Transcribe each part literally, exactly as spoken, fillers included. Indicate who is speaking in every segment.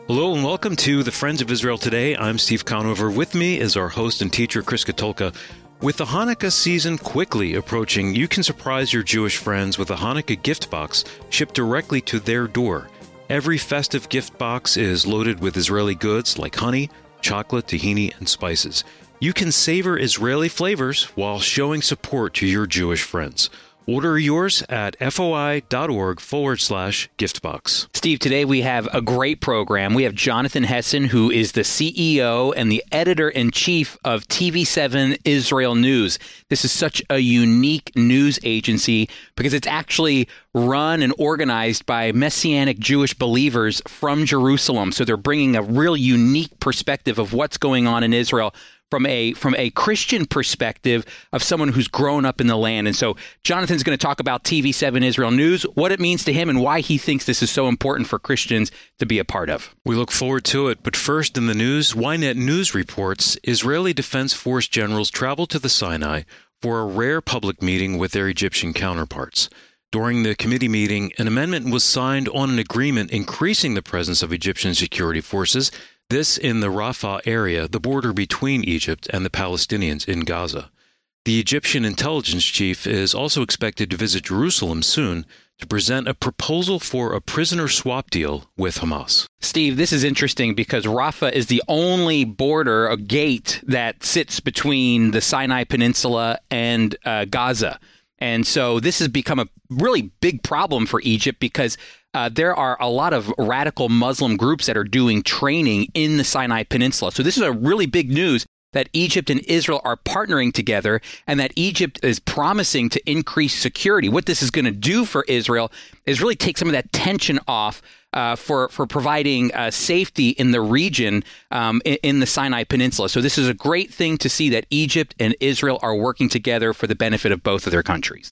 Speaker 1: Hello and welcome to the Friends of Israel Today. I'm Steve Conover. With me is our host and teacher, Chris Katulka. With the Hanukkah season quickly approaching, you can surprise your Jewish friends with a Hanukkah gift box shipped directly to their door. Every festive gift box is loaded with Israeli goods like honey, chocolate, tahini, and spices. You can savor Israeli flavors while showing support to your Jewish friends. Order yours at foi.org forward slash giftbox.
Speaker 2: Steve, today we have a great program. We have Jonathan Hessen, who is the C E O and the editor-in-chief of T V seven Israel News. This is such a unique news agency because it's actually run and organized by Messianic Jewish believers from Jerusalem. So they're bringing a real unique perspective of what's going on in Israel from a from a Christian perspective of someone who's grown up in the land. And so Jonathan's going to talk about T V seven Israel News, what it means to him, and why he thinks this is so important for Christians to be a part of.
Speaker 1: We look forward to it. But first in the news, Ynet News reports Israeli Defense Force generals traveled to the Sinai for a rare public meeting with their Egyptian counterparts. During the committee meeting, an amendment was signed on an agreement increasing the presence of Egyptian security forces, this in the Rafah area, the border between Egypt and the Palestinians in Gaza. The Egyptian intelligence chief is also expected to visit Jerusalem soon to present a proposal for a prisoner swap deal with Hamas.
Speaker 2: Steve, this is interesting because Rafah is the only border, a gate that sits between the Sinai Peninsula and uh, Gaza. And so this has become a really big problem for Egypt because uh, there are a lot of radical Muslim groups that are doing training in the Sinai Peninsula. So this is a really big news that Egypt and Israel are partnering together and that Egypt is promising to increase security. What this is going to do for Israel is really take some of that tension off uh, for, for providing uh, safety in the region um, in, in the Sinai Peninsula. So this is a great thing to see that Egypt and Israel are working together for the benefit of both of their countries.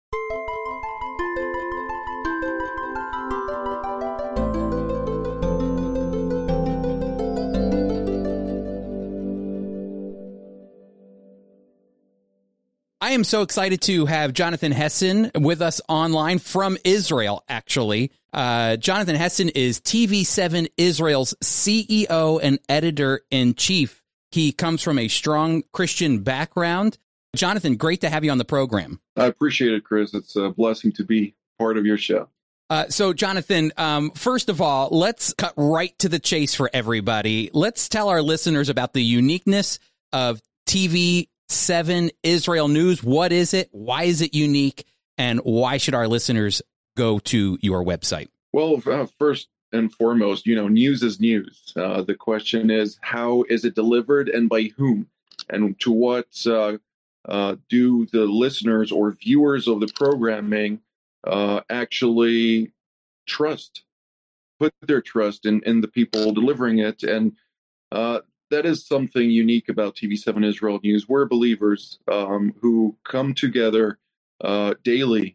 Speaker 2: I am so excited to have Jonathan Hessen with us online from Israel, actually. Uh, Jonathan Hessen is T V seven Israel's C E O and editor-in-chief. He comes from a strong Christian background. Jonathan, great to have you on the program.
Speaker 3: I appreciate it, Chris. It's a blessing to be part of your show.
Speaker 2: Uh, so, Jonathan, um, first of all, let's cut right to the chase for everybody. Let's tell our listeners about the uniqueness of T V seven Israel News. What is it? Why is it unique? And why should our listeners go to your website?
Speaker 3: Well, uh, first and foremost, you know, news is news. Uh, the question is, how is it delivered and by whom? And to what uh, uh, do the listeners or viewers of the programming uh, actually trust, put their trust in, in the people delivering it? And uh, that is something unique about T V seven Israel News. We're believers um, who come together uh, daily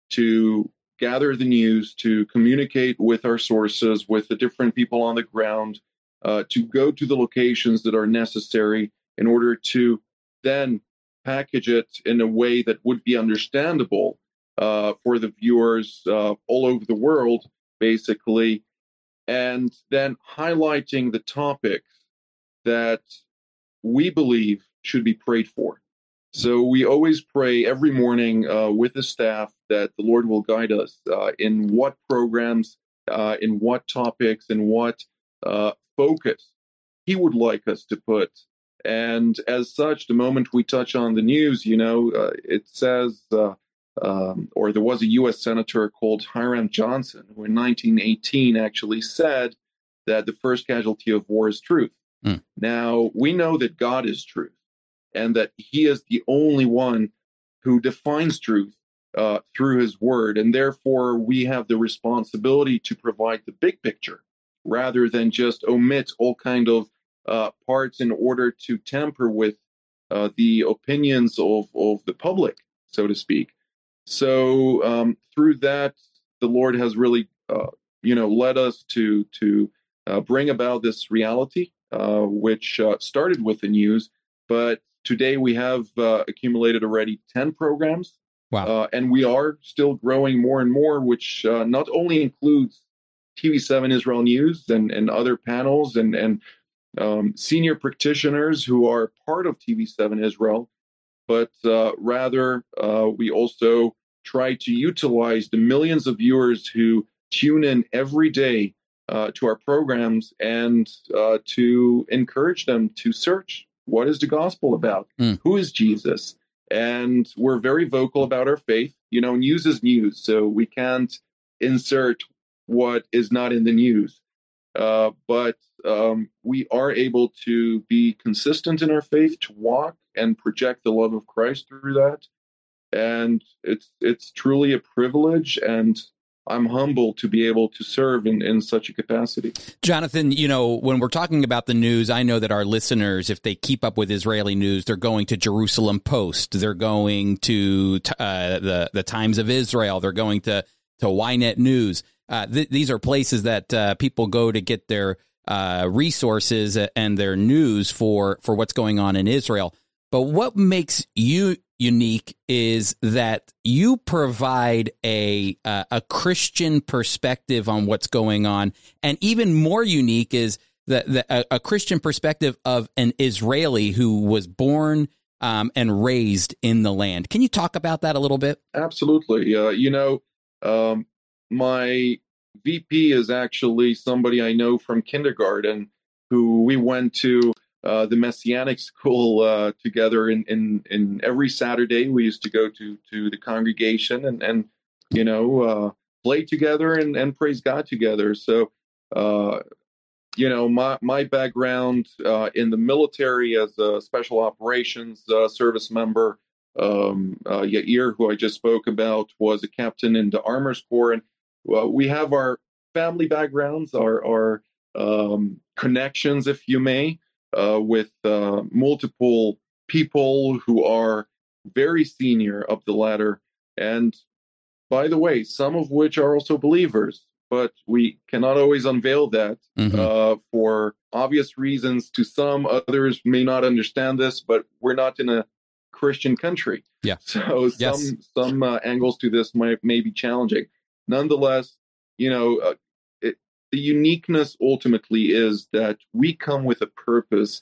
Speaker 3: to gather the news, to communicate with our sources, with the different people on the ground, uh, to go to the locations that are necessary in order to then package it in a way that would be understandable uh, for the viewers uh, all over the world, basically, and then highlighting the topics that we believe should be prayed for. So we always pray every morning uh, with the staff that the Lord will guide us uh, in what programs, uh, in what topics, in what uh, focus He would like us to put. And as such, the moment we touch on the news, you know, uh, it says, uh, um, or there was a U S senator called Hiram Johnson, who in nineteen eighteen actually said that the first casualty of war is truth. Mm. Now, we know that God is truth and that He is the only one who defines truth uh, through His word. And therefore, we have the responsibility to provide the big picture rather than just omit all kind of uh, parts in order to tamper with uh, the opinions of, of the public, so to speak. So um, through that, the Lord has really, uh, you know, led us to, to uh, bring about this reality. Uh, which uh, started with the news, but today we have uh, accumulated already ten programs.
Speaker 2: Wow.
Speaker 3: Uh, and we are still growing more and more, which uh, not only includes T V seven Israel News and, and other panels and, and um, senior practitioners who are part of T V seven Israel, but uh, rather uh, we also try to utilize the millions of viewers who tune in every day uh, to our programs and uh, to encourage them to search what is the gospel about, mm. who is Jesus. And we're very vocal about our faith. You know, news is news, so we can't insert what is not in the news. Uh, but um, we are able to be consistent in our faith, to walk and project the love of Christ through that. And it's it's truly a privilege, and I'm humbled to be able to serve in, in such a capacity.
Speaker 2: Jonathan, you know, when we're talking about the news, I know that our listeners, if they keep up with Israeli news, they're going to Jerusalem Post, they're going to uh, the, the Times of Israel, they're going to, to Ynet News. Uh, th- these are places that uh, people go to get their uh, resources and their news for, for what's going on in Israel. But what makes you unique is that you provide a uh, a Christian perspective on what's going on, and even more unique is that a, a Christian perspective of an Israeli who was born um, and raised in the land. Can you talk about that a little bit?
Speaker 3: Absolutely. Uh, you know, um, my V P is actually somebody I know from kindergarten who we went to Uh, the Messianic school uh, together in, in, in every Saturday. We used to go to, to the congregation and, and you know, uh, play together and, and praise God together. So, uh, you know, my, my background uh, in the military as a special operations uh, service member, um, uh, Yair, who I just spoke about, was a captain in the Armors Corps. And uh, we have our family backgrounds, our, our um, connections, if you may, Uh, with uh, multiple people who are very senior up the ladder. And by the way, some of which are also believers, but we cannot always unveil that mm-hmm. uh, for obvious reasons. To some, others may not understand this, but we're not in a Christian country.
Speaker 2: Yeah.
Speaker 3: So
Speaker 2: yes.
Speaker 3: some some uh, angles to this might may be challenging. Nonetheless, you know, uh, it, the uniqueness ultimately is that we come with a purpose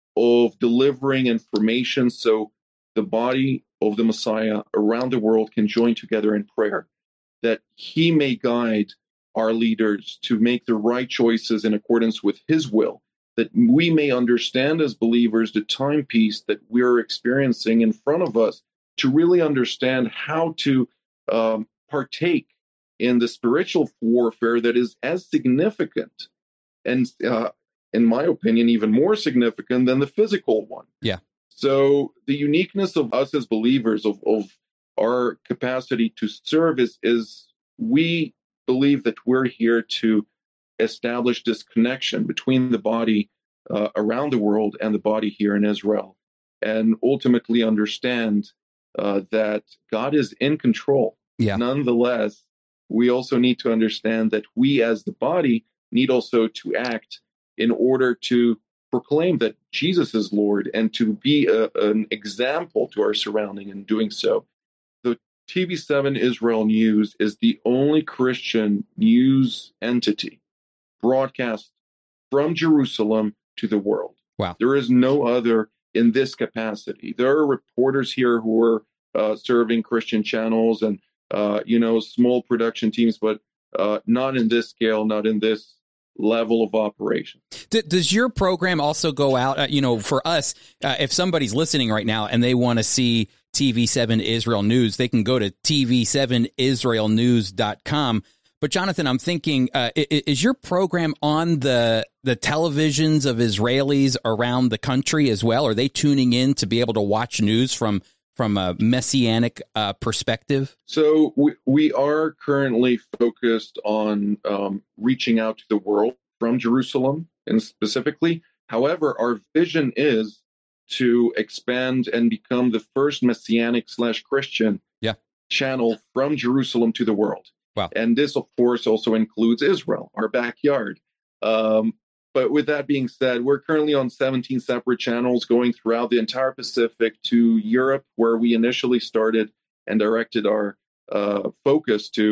Speaker 3: of delivering information so the body of the Messiah around the world can join together in prayer, that he may guide our leaders to make the right choices in accordance with his will, that we may understand as believers the timepiece that we're experiencing in front of us, to really understand how to um, partake in the spiritual warfare that is as significant and, uh, in my opinion, even more significant than the physical one.
Speaker 2: Yeah.
Speaker 3: So the uniqueness of us as believers, of, of our capacity to serve is, is we believe that we're here to establish this connection between the body uh, around the world and the body here in Israel, and ultimately understand uh, that God is in control.
Speaker 2: Yeah.
Speaker 3: Nonetheless, we also need to understand that we as the body need also to act in order to proclaim that Jesus is Lord and to be a, an example to our surrounding in doing so. The T V seven Israel News is the only Christian news entity broadcast from Jerusalem to the world.
Speaker 2: Wow.
Speaker 3: There is no other in this capacity. There are reporters here who are uh, serving Christian channels and, uh, you know, small production teams, but uh, not in this scale, not in this level of operation.
Speaker 2: D- does your program also go out, uh, you know, for us, uh, if somebody's listening right now and they want to see T V seven Israel News, they can go to T V seven Israel news dot com. But Jonathan, I'm thinking, uh, is your program on the the televisions of Israelis around the country as well? Are they tuning in to be able to watch news from from a messianic uh, perspective?
Speaker 3: So we, we are currently focused on um, reaching out to the world from Jerusalem and specifically. However, our vision is to expand and become the first messianic slash Christian
Speaker 2: yeah.
Speaker 3: channel from Jerusalem to the world.
Speaker 2: Wow.
Speaker 3: And this, of course, also includes Israel, our backyard. Um, but with that being said, we're currently on seventeen separate channels going throughout the entire Pacific to Europe, where we initially started and directed our uh, focus to.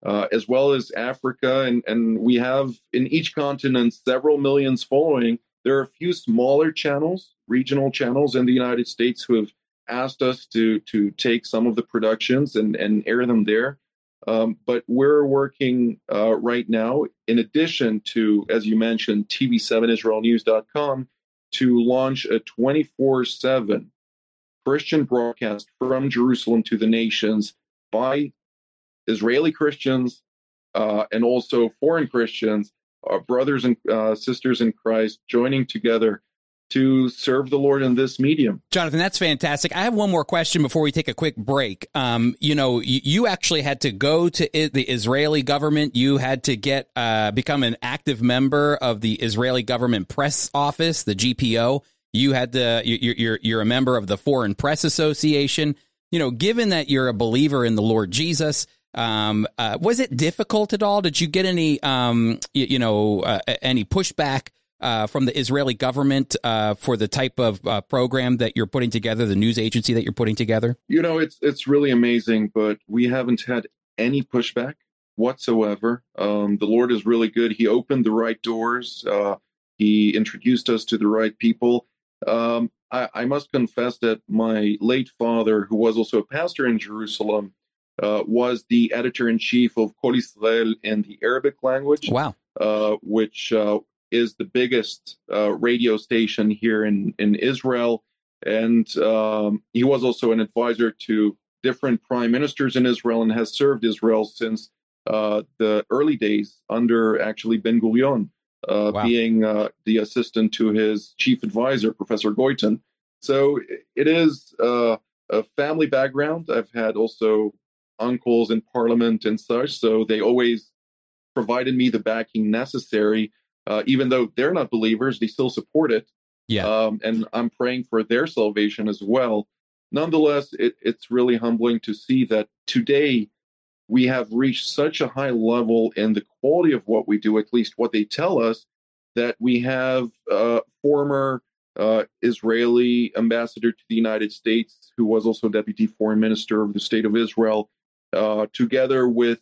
Speaker 3: uh, as well as Africa. And, and we have in each continent several millions following. There are a few smaller channels, regional channels in the United States who have asked us to to take some of the productions and, and air them there. Um, but we're working uh, right now, in addition to, as you mentioned, T V seven Israel News dot com, to launch a twenty-four seven Christian broadcast from Jerusalem to the nations by Israeli Christians uh, and also foreign Christians, our brothers and uh, sisters in Christ, joining together to serve the Lord in this medium.
Speaker 2: Jonathan, that's fantastic. I have one more question before we take a quick break. Um, you know, you, you actually had to go to I- the Israeli government. You had to get uh, become an active member of the Israeli government press office, the G P O. You had to. You're you're you're a member of the Foreign Press Association. You know, given that you're a believer in the Lord Jesus, um, uh, was it difficult at all? Did you get any, um, you, you know, uh, any pushback Uh, from the Israeli government uh, for the type of uh, program that you're putting together, the news agency that you're putting together?
Speaker 3: You know, it's it's really amazing, but we haven't had any pushback whatsoever. Um, the Lord is really good. He opened the right doors. Uh, he introduced us to the right people. Um, I, I must confess that my late father, who was also a pastor in Jerusalem, uh, was the editor-in-chief of Kol Israel in the Arabic language.
Speaker 2: Wow.
Speaker 3: Uh, which uh, is the biggest uh, radio station here in, in Israel. And um, he was also an advisor to different prime ministers in Israel and has served Israel since uh, the early days under actually Ben-Gurion, uh, wow. being uh, the assistant to his chief advisor, Professor Goiten. So it is uh, a family background. I've had also uncles in parliament and such, so they always provided me the backing necessary. Uh, even though they're not believers, they still support it.
Speaker 2: Yeah.
Speaker 3: Um, and I'm praying for their salvation as well. Nonetheless, it, it's really humbling to see that today we have reached such a high level in the quality of what we do, at least what they tell us, that we have a former uh, Israeli ambassador to the United States, who was also deputy foreign minister of the state of Israel, uh, together with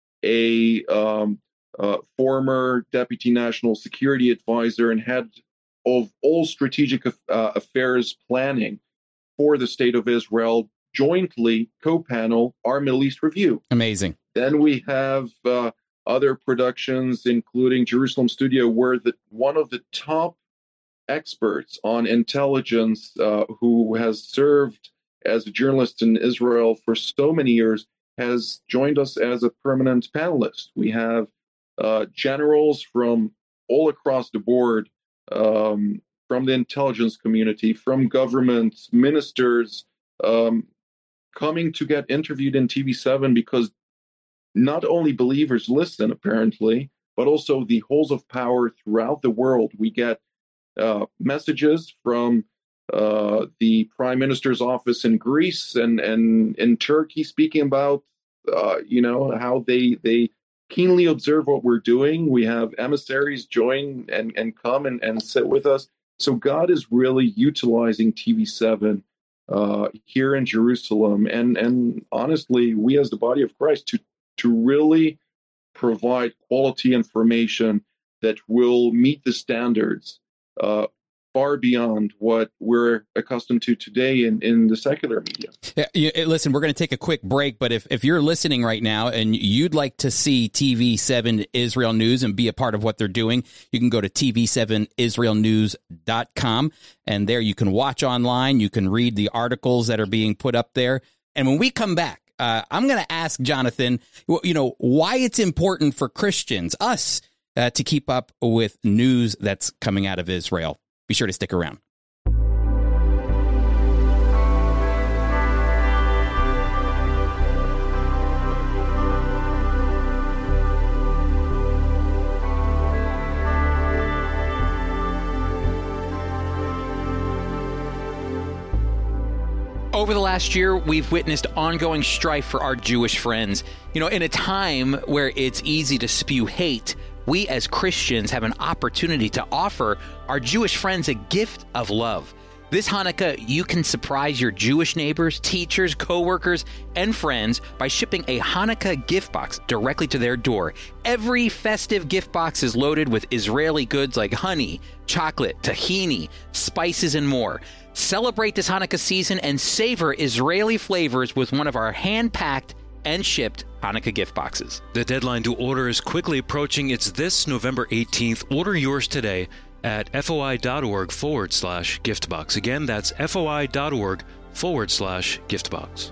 Speaker 3: a um, Uh, former deputy national security advisor and head of all strategic uh, affairs planning for the state of Israel, jointly co-panel our Middle East Review.
Speaker 2: Amazing.
Speaker 3: Then we have uh, other productions, including Jerusalem Studio, where the, one of the top experts on intelligence uh, who has served as a journalist in Israel for so many years has joined us as a permanent panelist. We have Uh, generals from all across the board, um, from the intelligence community, from government, ministers, um, coming to get interviewed in T V seven because not only believers listen, apparently, but also the halls of power throughout the world. We get uh, messages from uh, the prime minister's office in Greece and, and in Turkey speaking about, uh, you know, how they they keenly observe what we're doing. We have emissaries join and, and come and, and sit with us. So God is really utilizing T V seven uh, here in Jerusalem. And, and honestly, we as the body of Christ to, to really provide quality information that will meet the standards uh, far beyond what we're accustomed to today in, in the secular media.
Speaker 2: Yeah, you, listen, we're going to take a quick break, but if, if you're listening right now and you'd like to see T V seven Israel News and be a part of what they're doing, you can go to T V seven Israel News dot com, and there you can watch online, you can read the articles that are being put up there. And when we come back, uh, I'm going to ask Jonathan, you know, why it's important for Christians, us, uh, to keep up with news that's coming out of Israel. Be sure to stick around. Over the last year, we've witnessed ongoing strife for our Jewish friends. You know, in a time where it's easy to spew hate, we as Christians have an opportunity to offer our Jewish friends a gift of love. This Hanukkah, you can surprise your Jewish neighbors, teachers, coworkers, and friends by shipping a Hanukkah gift box directly to their door. Every festive gift box is loaded with Israeli goods like honey, chocolate, tahini, spices, and more. Celebrate this Hanukkah season and savor Israeli flavors with one of our hand-packed and shipped Hanukkah gift boxes.
Speaker 1: The deadline to order is quickly approaching. It's this November eighteenth. Order yours today at foi.org forward slash giftbox. Again, that's foi.org forward slash giftbox.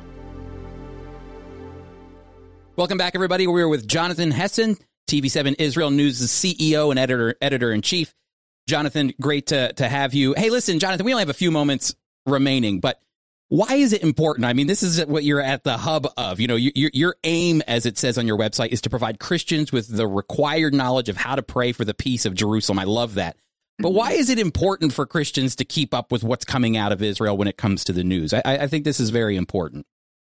Speaker 4: Welcome back, everybody. We're with Jonathan Hessen, T V seven Israel News' C E O and editor editor in chief. Jonathan, great to, to have you. Hey, listen, Jonathan, we only have a few moments remaining, but why is it important? I mean, this is what you're at the hub of. You know, your, your aim, as it says on your website, is to provide Christians with the required knowledge of how to pray for the peace of Jerusalem. I love that. But why is it important for Christians to keep up with what's coming out of Israel when it comes to the news? I, I think this is very important.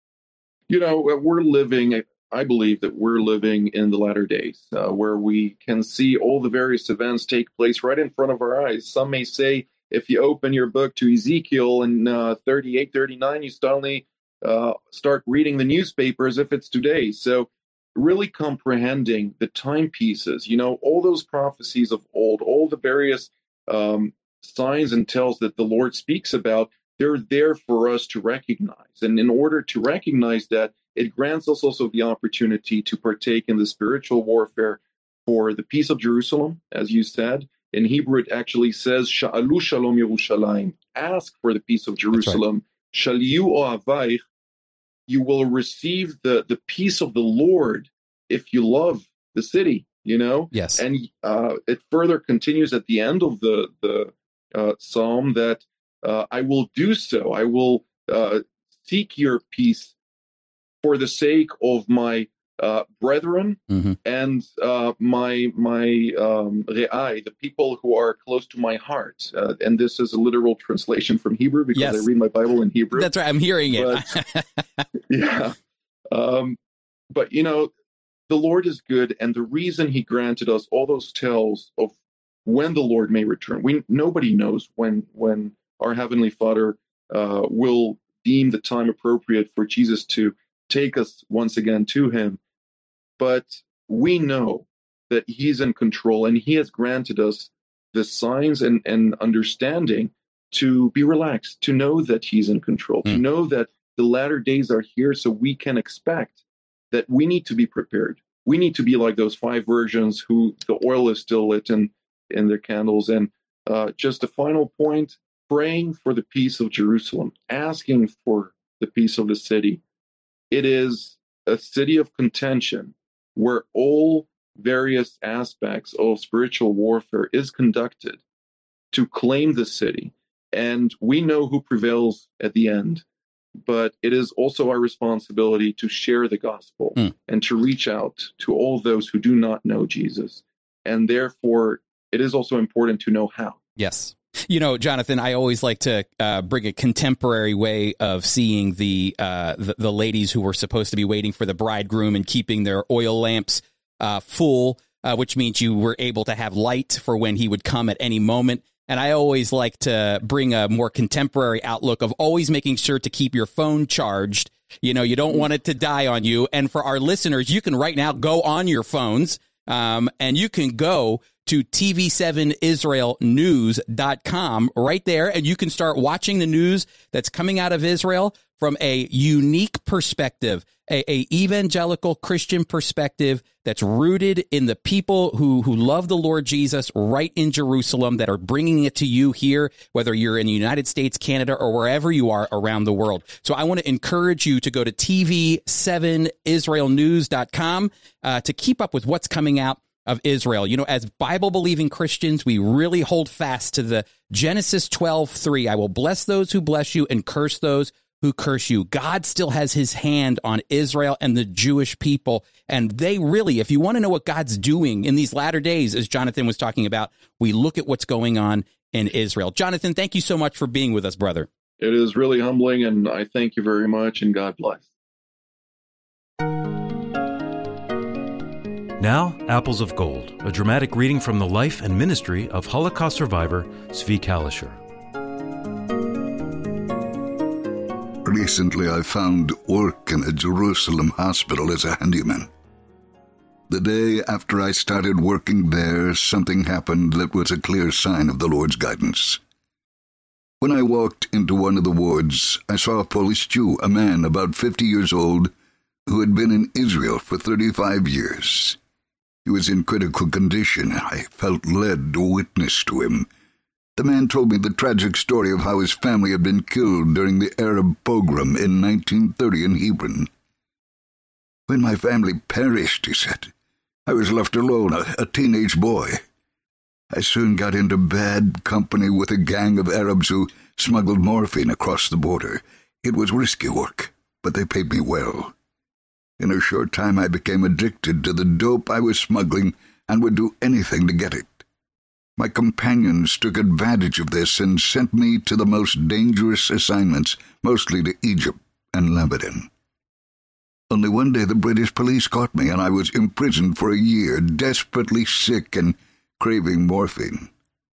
Speaker 3: You know, we're living, I believe that we're living in the latter days uh, where we can see all the various events take place right in front of our eyes. Some may say, if you open your book to Ezekiel in uh, thirty-eight, thirty-nine, you suddenly uh, start reading the newspaper as if it's today. So really comprehending the timepieces, you know, all those prophecies of old, all the various um, signs and tells that the Lord speaks about, they're there for us to recognize. And in order to recognize that, it grants us also the opportunity to partake in the spiritual warfare for the peace of Jerusalem, as you said. In Hebrew, it actually says, Sha'alu shalom Yerushalayim, ask for the peace of Jerusalem. Shaliyu o'avayich, you will receive the, the peace of the Lord if you love the city, you know?
Speaker 4: Yes.
Speaker 3: And uh, it further continues at the end of the, the uh, psalm that uh, I will do so. I will uh, seek your peace for the sake of my uh, brethren mm-hmm. and uh, my my um, re'ai, the people who are close to my heart. Uh, and this is a literal translation from Hebrew because yes. I read my Bible in Hebrew.
Speaker 4: That's right. I'm hearing
Speaker 3: but,
Speaker 4: it.
Speaker 3: yeah. Um, but, you know, the Lord is good. And the reason he granted us all those tells of when the Lord may return, we nobody knows when when our Heavenly Father uh, will deem the time appropriate for Jesus to take us once again to him. But we know that he's in control, and he has granted us the signs and, and understanding to be relaxed, to know that he's in control, mm. to know that the latter days are here, so we can expect that we need to be prepared. We need to be like those five virgins who the oil is still lit in, in their candles. And uh, just a final point, praying for the peace of Jerusalem, asking for the peace of the city. It is a city of contention where all various aspects of spiritual warfare is conducted to claim the city. And we know who prevails at the end, but it is also our responsibility to share the gospel mm. and to reach out to all those who do not know Jesus. And therefore, it is also important to know how.
Speaker 4: Yes. You know, Jonathan, I always like to uh, bring a contemporary way of seeing the, uh, the the ladies who were supposed to be waiting for the bridegroom and keeping their oil lamps uh, full, uh, which means you were able to have light for when he would come at any moment. And I always like to bring a more contemporary outlook of always making sure to keep your phone charged. You know, you don't want it to die on you. And for our listeners, you can right now go on your phones um, and you can go to T V seven Israel News dot com right there, and you can start watching the news that's coming out of Israel from a unique perspective, a, a evangelical Christian perspective that's rooted in the people who, who love the Lord Jesus right in Jerusalem, that are bringing it to you here, whether you're in the United States, Canada, or wherever you are around the world. So I want to encourage you to go to T V seven Israel News dot com uh, to keep up with what's coming out of Israel. You know, as Bible-believing Christians, we really hold fast to the Genesis twelve three. I will bless those who bless you and curse those who curse you. God still has his hand on Israel and the Jewish people. And they really, if you want to know what God's doing in these latter days, as Jonathan was talking about, we look at what's going on in Israel. Jonathan, thank you so much for being with us, brother.
Speaker 3: It is really humbling, and I thank you very much, and God bless.
Speaker 1: Now, Apples of Gold, a dramatic reading from the life and ministry of Holocaust survivor Zvi Kalisher.
Speaker 5: recently I found work in a Jerusalem hospital as a handyman. The day after I started working there, something happened that was a clear sign of the Lord's guidance. When I walked into one of the wards, I saw a Polish Jew, a man about fifty years old, who had been in Israel for thirty-five years. He was in critical condition. I felt led to witness to him. The man told me the tragic story of how his family had been killed during the Arab pogrom in nineteen thirty in Hebron. When my family perished, he said, I was left alone, a, a teenage boy. I soon got into bad company with a gang of Arabs who smuggled morphine across the border. It was risky work, but they paid me well. In a short time I became addicted to the dope I was smuggling and would do anything to get it. My companions took advantage of this and sent me to the most dangerous assignments, mostly to Egypt and Lebanon. Only one day the British police caught me and I was imprisoned for a year, desperately sick and craving morphine.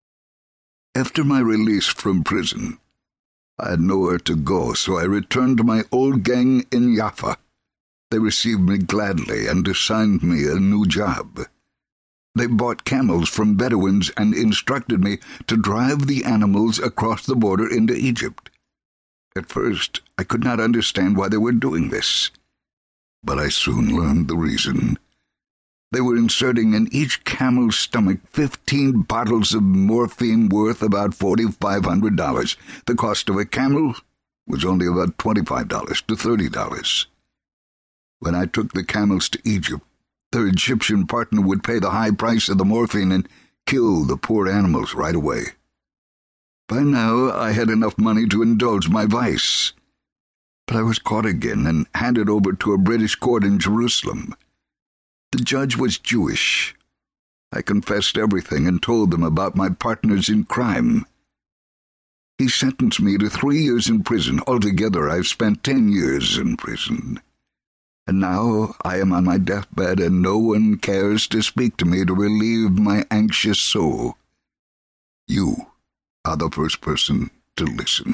Speaker 5: After my release from prison, I had nowhere to go, so I returned to my old gang in Jaffa. They received me gladly and assigned me a new job. They bought camels from Bedouins and instructed me to drive the animals across the border into Egypt. At first, I could not understand why they were doing this, but I soon learned the reason. They were inserting in each camel's stomach fifteen bottles of morphine worth about four thousand five hundred dollars. The cost of a camel was only about twenty-five dollars to thirty dollars. When I took the camels to Egypt, their Egyptian partner would pay the high price of the morphine and kill the poor animals right away. By now, I had enough money to indulge my vice. But I was caught again and handed over to a British court in Jerusalem. The judge was Jewish. I confessed everything and told them about my partners in crime. He sentenced me to three years in prison. Altogether, I've spent ten years in prison. And now I am on my deathbed, and no one cares to speak to me to relieve my anxious soul. You are the first person to listen.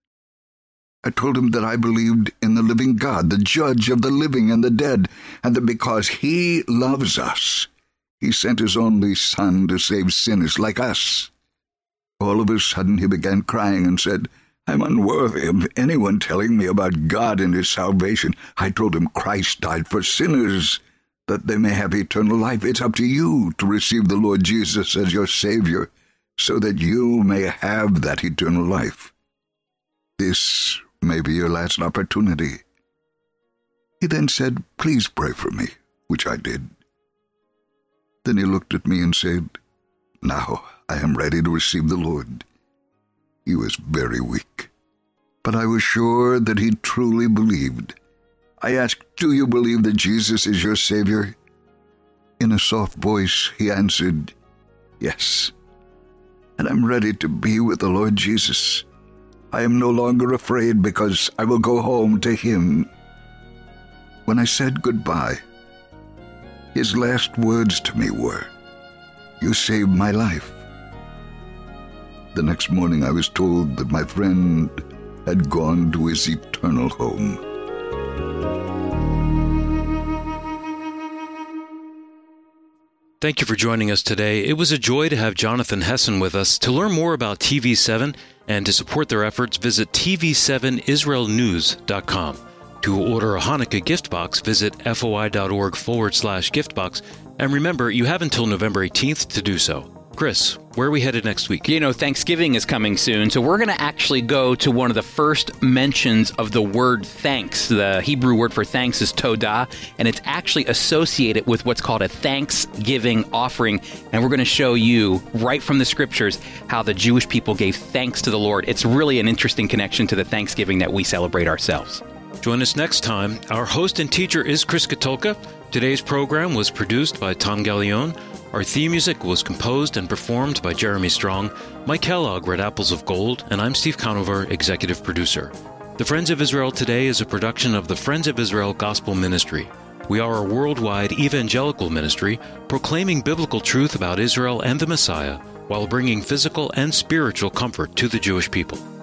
Speaker 5: I told him that I believed in the living God, the judge of the living and the dead, and that because he loves us, he sent his only Son to save sinners like us. All of a sudden he began crying and said, I'm unworthy of anyone telling me about God and his salvation. I told him Christ died for sinners, that they may have eternal life. It's up to you to receive the Lord Jesus as your Savior, so that you may have that eternal life. This may be your last opportunity. He then said, please pray for me, which I did. Then he looked at me and said, now I am ready to receive the Lord. He was very weak, but I was sure that he truly believed. I asked, do you believe that Jesus is your Savior? In a soft voice, he answered, yes, and I'm ready to be with the Lord Jesus. I am no longer afraid because I will go home to him. When I said goodbye, his last words to me were, you saved my life. The next morning I was told that my friend had gone to his eternal home.
Speaker 1: Thank you for joining us today. It was a joy to have Jonathan Hessen with us. To learn more about T V seven and to support their efforts, visit T V seven Israel News dot com. To order a Hanukkah gift box, visit foi.org forward slash gift box. And remember, you have until November eighteenth to do so. Chris, where are we headed next week?
Speaker 2: You know, Thanksgiving is coming soon, so we're going to actually go to one of the first mentions of the word thanks. The Hebrew word for thanks is todah, and it's actually associated with what's called a Thanksgiving offering. And we're going to show you right from the scriptures how the Jewish people gave thanks to the Lord. It's really an interesting connection to the Thanksgiving that we celebrate ourselves.
Speaker 1: Join us next time. Our host and teacher is Chris Katulka. Today's program was produced by Tom Gallione. Our theme music was composed and performed by Jeremy Strong. Mike Kellogg read Apples of Gold, and I'm Steve Conover, executive producer. The Friends of Israel Today is a production of the Friends of Israel Gospel Ministry. We are a worldwide evangelical ministry proclaiming biblical truth about Israel and the Messiah while bringing physical and spiritual comfort to the Jewish people.